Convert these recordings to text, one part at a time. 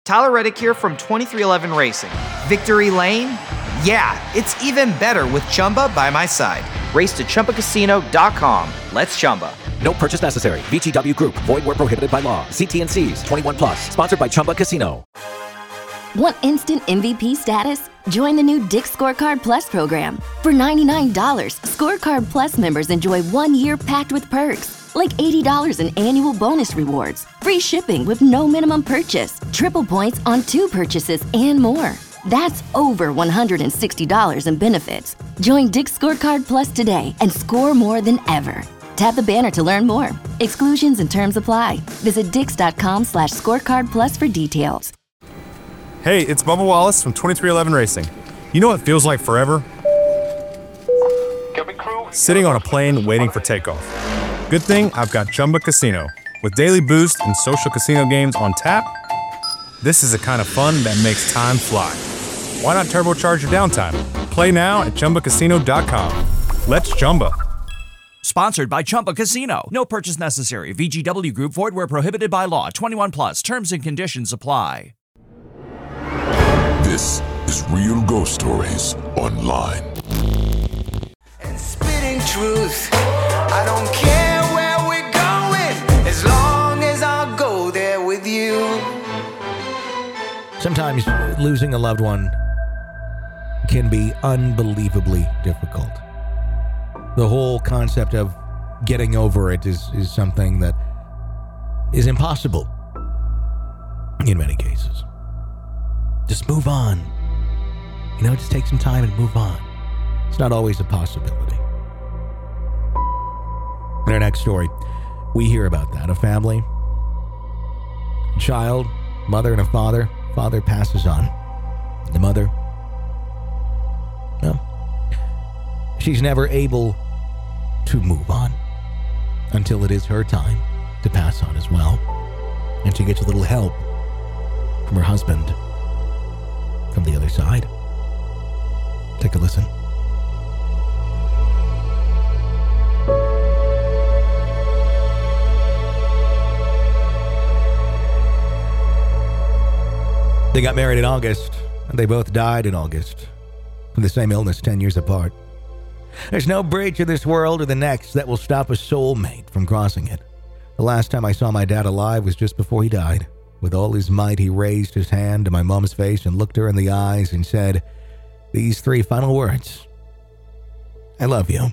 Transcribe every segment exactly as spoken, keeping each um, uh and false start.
Tyler Reddick here from twenty-three eleven Racing. Victory Lane? Yeah, it's even better with Chumba by my side. Race to Chumba Casino dot com. Let's Chumba. No purchase necessary. V G W Group. Void where prohibited by law. See T and C's. twenty-one plus. Sponsored by Chumba Casino. Want instant M V P status? Join the new Dick's Scorecard Plus program. For ninety-nine dollars, Scorecard Plus members enjoy one year packed with perks, like eighty dollars in annual bonus rewards, free shipping with no minimum purchase, triple points on two purchases, and more. That's over one hundred sixty dollars in benefits. Join Dick's Scorecard Plus today and score more than ever. Tap the banner to learn more. Exclusions and terms apply. Visit dix.com slash scorecard plus for details. Hey, it's Bubba Wallace from twenty-three eleven Racing. You know what feels like forever? Sitting on a plane waiting for takeoff. Good thing I've got Chumba Casino. With daily boost and social casino games on tap, this is the kind of fun that makes time fly. Why not turbocharge your downtime? Play now at Chumba Casino dot com. Let's Chumba. Sponsored by Chumba Casino. No purchase necessary. V G W Group. Void where prohibited by law. twenty-one plus. Terms and conditions apply. This is Real Ghost Stories Online. And spitting truth. I don't care where we're going, as long as I'll go there with you. Sometimes losing a loved one can be unbelievably difficult. The whole concept of getting over it is, is something that is impossible in many cases. Just move on. You know, just take some time and move on. It's not always a possibility. In our next story, we hear about that. A family, a child, mother and a father. Father passes on. The mother, no, she's never able to move on until it is her time to pass on as well. And she gets a little help from her husband from the other side. Take a listen. They got married in August, and they both died in August from the same illness ten years apart. There's no bridge in this world or the next that will stop a soulmate from crossing it. The last time I saw my dad alive was just before he died. With all his might, he raised his hand to my mom's face and looked her in the eyes and said these three final words: I love you.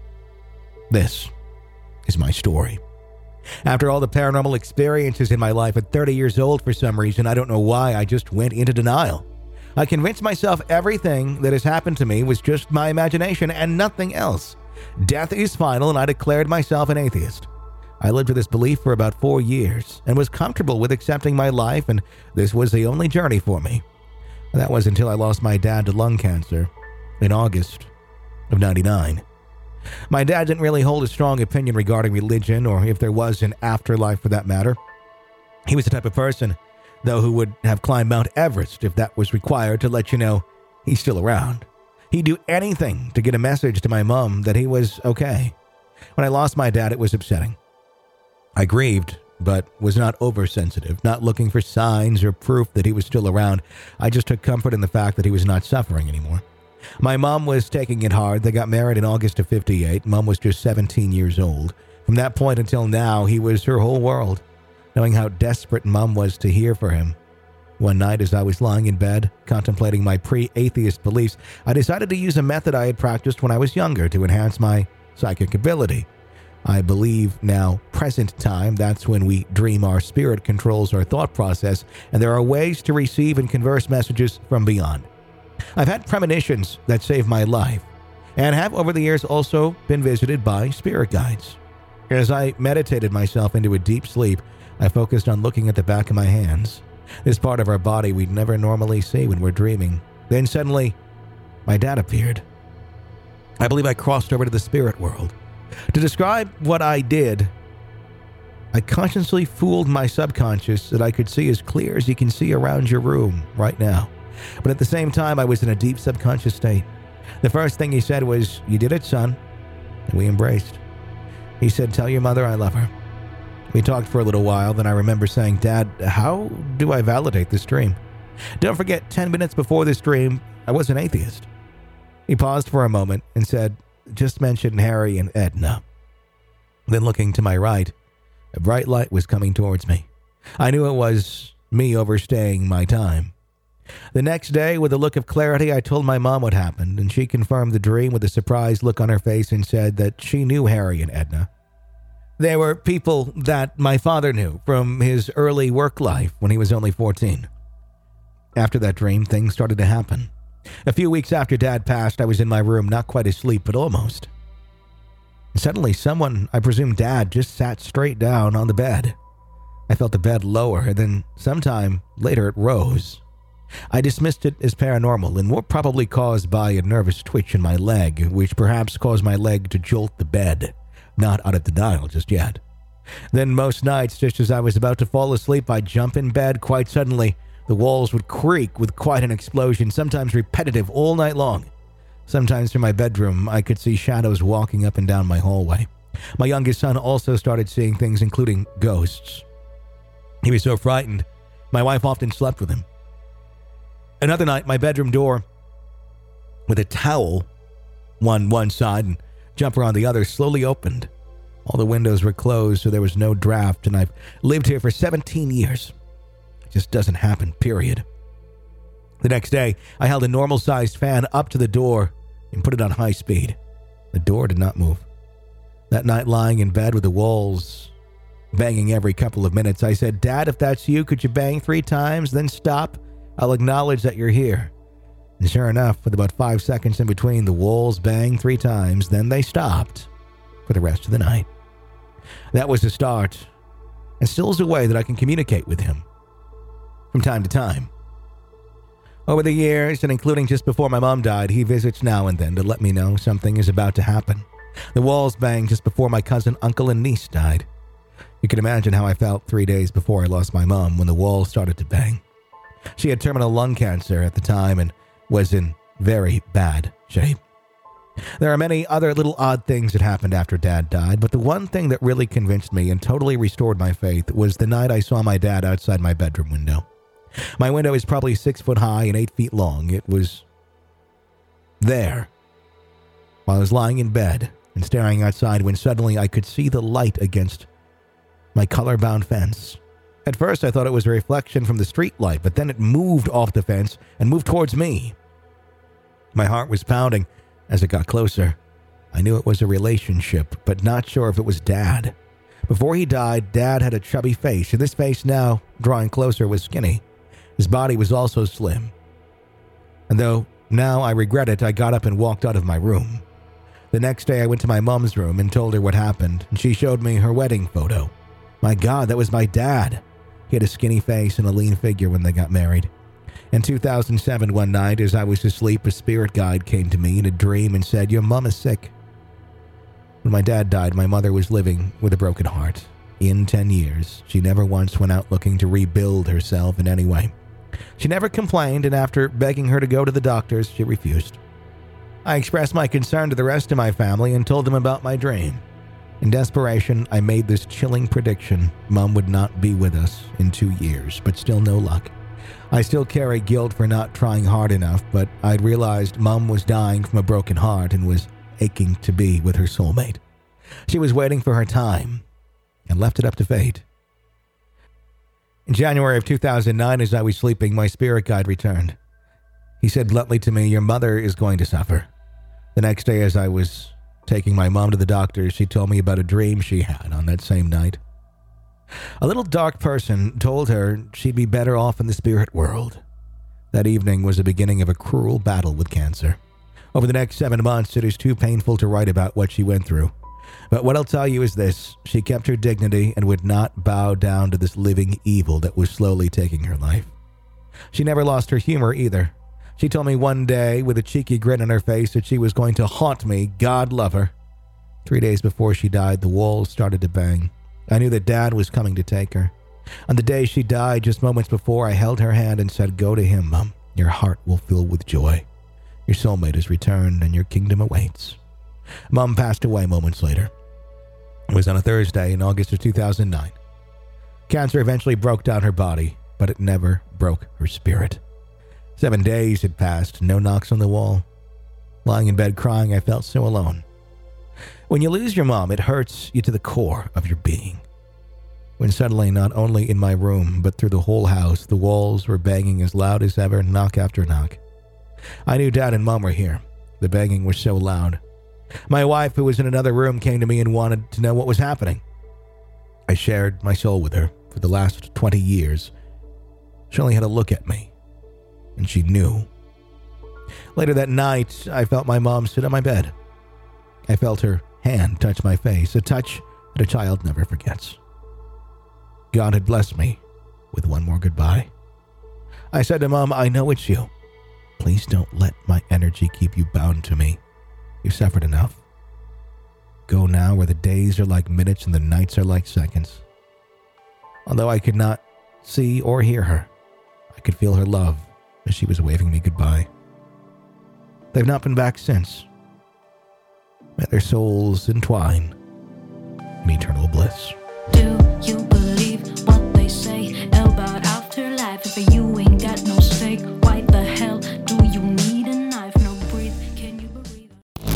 This is my story. After all the paranormal experiences in my life at thirty years old, for some reason, I don't know why, I just went into denial. I convinced myself everything that has happened to me was just my imagination and nothing else. Death is final, and I declared myself an atheist. I lived with this belief for about four years and was comfortable with accepting my life, and this was the only journey for me. That was until I lost my dad to lung cancer in August of ninety-nine. My dad didn't really hold a strong opinion regarding religion, or if there was an afterlife for that matter. He was the type of person, though, who would have climbed Mount Everest if that was required to let you know he's still around. He'd do anything to get a message to my mom that he was okay. When I lost my dad, it was upsetting. I grieved, but was not oversensitive, not looking for signs or proof that he was still around. I just took comfort in the fact that he was not suffering anymore. My mom was taking it hard. They got married in August of fifty-eight. Mom was just seventeen years old. From that point until now, he was her whole world. Knowing how desperate Mom was to hear for him. One night, as I was lying in bed, contemplating my pre-atheist beliefs, I decided to use a method I had practiced when I was younger to enhance my psychic ability. I believe now, present time, that's when we dream our spirit controls our thought process, and there are ways to receive and converse messages from beyond. I've had premonitions that saved my life, and have over the years also been visited by spirit guides. As I meditated myself into a deep sleep, I focused on looking at the back of my hands, this part of our body we'd never normally see when we're dreaming. Then suddenly, my dad appeared. I believe I crossed over to the spirit world. To describe what I did, I consciously fooled my subconscious that I could see as clear as you can see around your room right now. But at the same time, I was in a deep subconscious state. The first thing he said was, "You did it, son." And we embraced. He said, "Tell your mother I love her." We talked for a little while, then I remember saying, Dad, how do I validate this dream? Don't forget, ten minutes before this dream, I was an atheist. He paused for a moment and said, just mention Harry and Edna. Then looking to my right, a bright light was coming towards me. I knew it was me overstaying my time. The next day, with a look of clarity, I told my mom what happened, and she confirmed the dream with a surprised look on her face and said that she knew Harry and Edna. They were people that my father knew from his early work life when he was only fourteen. After that dream, things started to happen. A few weeks after Dad passed, I was in my room, not quite asleep, but almost. Suddenly, someone, I presume Dad, just sat straight down on the bed. I felt the bed lower, and then sometime later it rose. I dismissed it as paranormal and more probably caused by a nervous twitch in my leg, which perhaps caused my leg to jolt the bed. Not out of denial just yet. Then most nights, just as I was about to fall asleep, I'd jump in bed quite suddenly. The walls would creak with quite an explosion, sometimes repetitive all night long. Sometimes from my bedroom, I could see shadows walking up and down my hallway. My youngest son also started seeing things, including ghosts. He was so frightened, my wife often slept with him. Another night, my bedroom door, with a towel on one side and jumper on the other, slowly opened. All the windows were closed, so there was no draft, and I've lived here for seventeen years. It just doesn't happen, period. The next day, I held a normal-sized fan up to the door and put it on high speed. The door did not move. That night, lying in bed with the walls banging every couple of minutes, I said, Dad, if that's you, could you bang three times, then stop? I'll acknowledge that you're here. And sure enough, with about five seconds in between, the walls banged three times, then they stopped for the rest of the night. That was the start, and still is a way that I can communicate with him from time to time. Over the years, and including just before my mom died, he visits now and then to let me know something is about to happen. The walls banged just before my cousin, uncle, and niece died. You can imagine how I felt three days before I lost my mom when the walls started to bang. She had terminal lung cancer at the time and was in very bad shape. There are many other little odd things that happened after Dad died, but the one thing that really convinced me and totally restored my faith was the night I saw my dad outside my bedroom window. My window is probably six foot high and eight feet long. It was there while I was lying in bed and staring outside when suddenly I could see the light against my color-bound fence. At first, I thought it was a reflection from the street light, but then it moved off the fence and moved towards me. My heart was pounding as it got closer. I knew it was a relationship, but not sure if it was Dad. Before he died, Dad had a chubby face, and this face now, drawing closer, was skinny. His body was also slim. And though now I regret it, I got up and walked out of my room. The next day, I went to my mom's room and told her what happened, and she showed me her wedding photo. My God, that was my dad. He had a skinny face and a lean figure when they got married. In two thousand seven, one night, as I was asleep, a spirit guide came to me in a dream and said, your mom is sick. When my dad died, my mother was living with a broken heart. In ten years, she never once went out looking to rebuild herself in any way. She never complained, and after begging her to go to the doctors, she refused. I expressed my concern to the rest of my family and told them about my dream. In desperation, I made this chilling prediction. Mom would not be with us in two years, but still no luck. I still carry guilt for not trying hard enough, but I'd realized Mom was dying from a broken heart and was aching to be with her soulmate. She was waiting for her time and left it up to fate. In January of two thousand nine, as I was sleeping, my spirit guide returned. He said bluntly to me, your mother is going to suffer. The next day, as I was taking my mom to the doctor, she told me about a dream she had on that same night. A little dark person told her she'd be better off in the spirit world. That evening was the beginning of a cruel battle with cancer. Over the next seven months, it is too painful to write about what she went through. But what I'll tell you is this, she kept her dignity and would not bow down to this living evil that was slowly taking her life. She never lost her humor either. She told me one day, with a cheeky grin on her face, that she was going to haunt me, God love her. Three days before she died, the walls started to bang. I knew that Dad was coming to take her. On the day she died, just moments before, I held her hand and said, go to him, Mom. Your heart will fill with joy. Your soulmate has returned and your kingdom awaits. Mom passed away moments later. It was on a Thursday in August of two thousand nine. Cancer eventually broke down her body, but it never broke her spirit. Seven days had passed, no knocks on the wall. Lying in bed crying, I felt so alone. When you lose your mom, it hurts you to the core of your being. When suddenly, not only in my room, but through the whole house, the walls were banging as loud as ever, knock after knock. I knew Dad and Mom were here. The banging was so loud. My wife, who was in another room, came to me and wanted to know what was happening. I shared my soul with her for the last twenty years. She only had to look at me, and she knew. Later that night, I felt my mom sit on my bed. I felt her hand touch my face, a touch that a child never forgets. God had blessed me with one more goodbye. I said to Mom, I know it's you. Please don't let my energy keep you bound to me. You've suffered enough. Go now where the days are like minutes and the nights are like seconds. Although I could not see or hear her, I could feel her love as she was waving me goodbye. They've not been back since. May their souls entwine in eternal bliss. Do you believe what they say about afterlife? If you ain't got no stake, why the hell do you need a knife? No breathe, can you breathe?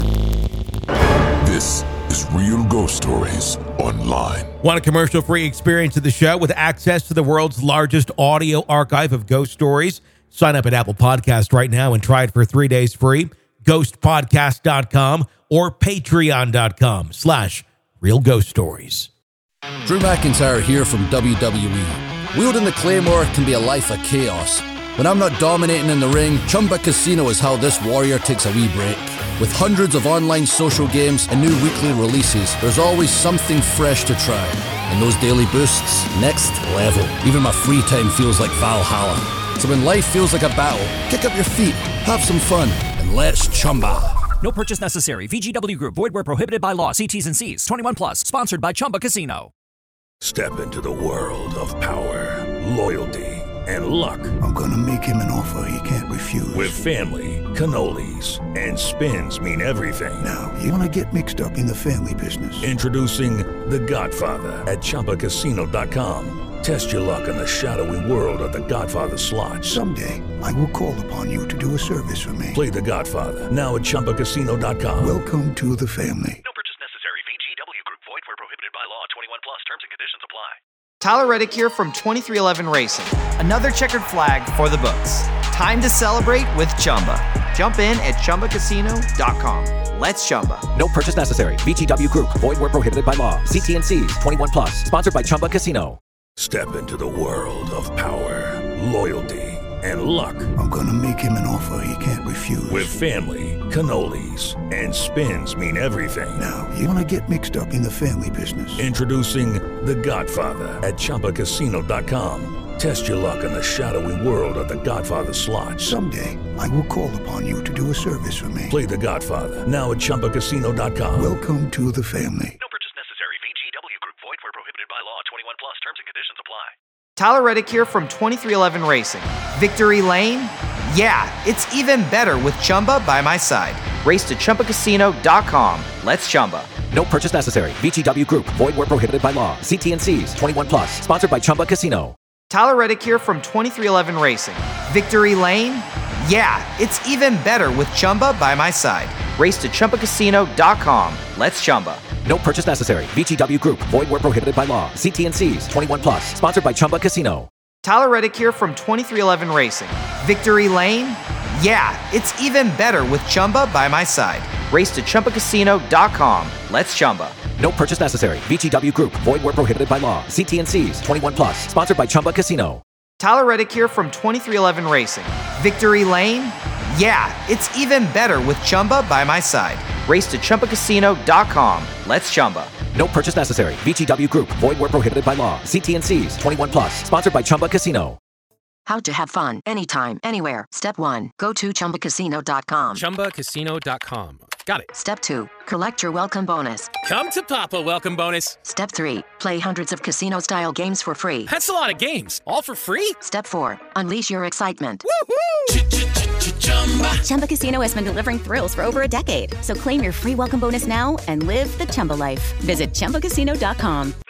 This is Real Ghost Stories Online. Want a commercial-free experience of the show with access to the world's largest audio archive of ghost stories? Sign up at Apple Podcast right now and try it for three days free. ghost podcast dot com or patreon.com slash real ghost stories. Drew McIntyre here from W W E. Wielding the Claymore can be a life of chaos. When I'm not dominating in the ring, Chumba Casino is how this warrior takes a wee break. With hundreds of online social games and new weekly releases, there's always something fresh to try. And those daily boosts, next level. Even my free time feels like Valhalla. So when life feels like a battle, kick up your feet, have some fun, and let's Chumba. No purchase necessary. V G W Group. Void where prohibited by law. See T's and C's. twenty-one plus. Sponsored by Chumba Casino. Step into the world of power, loyalty, and luck. I'm gonna make him an offer he can't refuse. With family, cannolis, and spins mean everything. Now, you wanna get mixed up in the family business. Introducing The Godfather at Chumba Casino dot com. Test your luck in the shadowy world of The Godfather slot. Someday, I will call upon you to do a service for me. Play The Godfather now at Chumba Casino dot com. Welcome to the family. No purchase necessary. V G W Group. Void where prohibited by law. twenty-one plus. Terms and conditions apply. Tyler Reddick here from twenty-three eleven Racing. Another checkered flag for the books. Time to celebrate with Chumba. Jump in at Chumba Casino dot com. Let's Chumba. No purchase necessary. V G W Group. Void where prohibited by law. See T and C's. twenty-one plus. Sponsored by Chumba Casino. Step into the world of power, loyalty, and luck. I'm gonna make him an offer he can't refuse. With family, cannolis, and spins mean everything. Now, you wanna get mixed up in the family business. Introducing The Godfather at Chumba Casino dot com. Test your luck in the shadowy world of The Godfather slot. Someday, I will call upon you to do a service for me. Play The Godfather now at Chumba Casino dot com. Welcome to the family. No purchase necessary. V G W Group. Void where prohibited by law. twenty-one plus. Terms and conditions apply. Tyler Reddick here from twenty-three eleven Racing. Victory Lane? Yeah, it's even better with Chumba by my side. Race to Chumba Casino dot com. Let's Chumba. No purchase necessary. V G W Group. Void where prohibited by law. See T and C's. twenty-one plus. Sponsored by Chumba Casino. Tyler Reddick here from twenty-three eleven Racing. Victory Lane? Yeah, it's even better with Chumba by my side. Race to Chumba Casino dot com. Let's Chumba. No purchase necessary. V G W Group. Void where prohibited by law. See T and C's. twenty-one plus. Sponsored by Chumba Casino. Tyler Reddick here from twenty-three eleven Racing. Victory Lane? Yeah, it's even better with Chumba by my side. Race to Chumba Casino dot com. Let's Chumba. No purchase necessary. V G W Group. Void where prohibited by law. See T and C's. twenty-one plus. Sponsored by Chumba Casino. Tyler Reddick here from twenty-three eleven Racing. Victory Lane? Yeah, it's even better with Chumba by my side. Race to Chumba Casino dot com. Let's Chumba. No purchase necessary. V G W Group. Void where prohibited by law. See T and C's. twenty-one plus. Sponsored by Chumba Casino. How to have fun anytime, anywhere. Step one. Go to Chumba Casino dot com. Chumba Casino dot com. Got it. Step two. Collect your welcome bonus. Come to Papa welcome bonus. Step three. Play hundreds of casino-style games for free. That's a lot of games. All for free? Step four. Unleash your excitement. Woohoo! Chumba Casino has been delivering thrills for over a decade. So claim your free welcome bonus now and live the Chumba life. Visit Chumba Casino dot com.